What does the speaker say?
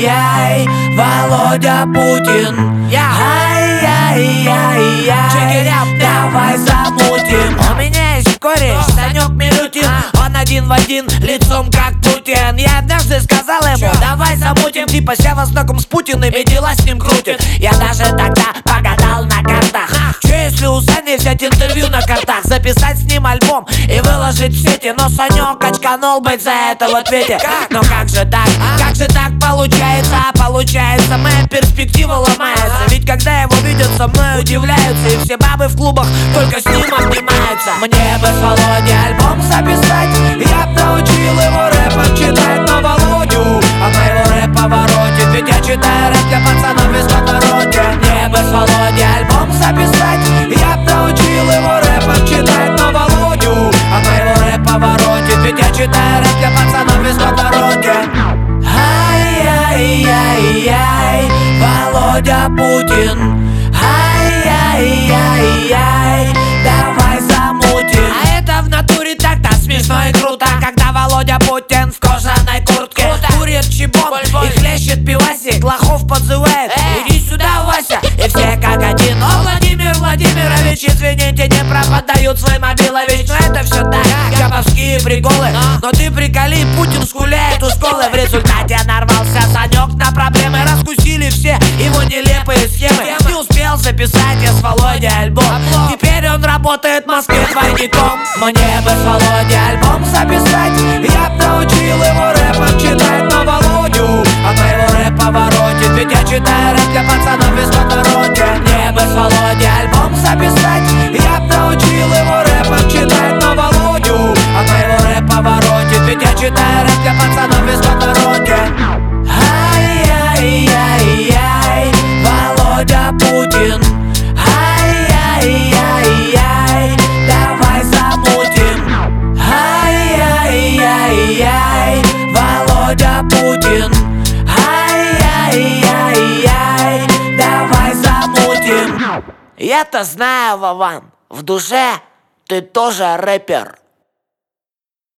Ай-яй-яй, Володя Путин. Ай-яй-яй-яй, давай замутим. У меня есть кореш, Санек Милютин. Он один в один, лицом как Путин. Я однажды сказал ему, давай замутим. Типа Сева знаком с Путиным и дела с ним крутит. Я даже тогда погадал на картах. Че если у Сани взять интервью на картах, записать с ним альбом и выложить в сети? Но Санек очканул быть за это в ответе. Но как же так? Как же так получается? Получается, моя перспектива ломается. Ведь когда его видят, со мной удивляются. И все бабы в клубах только с ним обнимаются. Мне бы с Володей альбом записать, я б научил его рэпом читать. Но Володю, а моего рэпа воротит. Ведь я читаю рэп для пацанов из подворотни. Мне бы с Володей альбом записать, я б научил его рэпом читать. Но Володю, а моего рэпа воротит. Ведь я читаю рэп для пацанов из подворотни. Ай-яй-яй-яй, Володя Путин. Ай-яй-яй-яй, давай замутим. А это в натуре так-то смешно и круто, когда Володя Путин в кожаной куртке курит чибон и хлещет пивасик, лохов подзывает: иди сюда, Вася. И все как один: о, Владимир Владимирович, извините, не пропадают свой мобилович. Но это все так, габовские приколы. Но ты приколи, Путин скуляет у школы. В результате нарвался Санек на проблемы. Раскусили все его нелепые схемы. Не успел записать я с Володей альбом. Теперь он работает в Москве двойником. Мне бы с Володей альбом записать, я б научил его рэпом читать. Но Володю, а моего рэпа воротит. Ведь я читаю рэп для пацанов из подворотни. Мне бы с Володей альбом записать, я б научил его рэпом читать. Но Володю, а моего рэпа воротит. Ведь я читаю рэп для пацанов из подворотни. Ай-яй-яй-яй, Володя Путин. Ай-яй-яй-яй, давай замутим. Ай-яй-яй-яй, Володя Путин. Ай-яй-яй-яй, давай замутим. Я-то знаю, Вован, в душе ты тоже рэпер.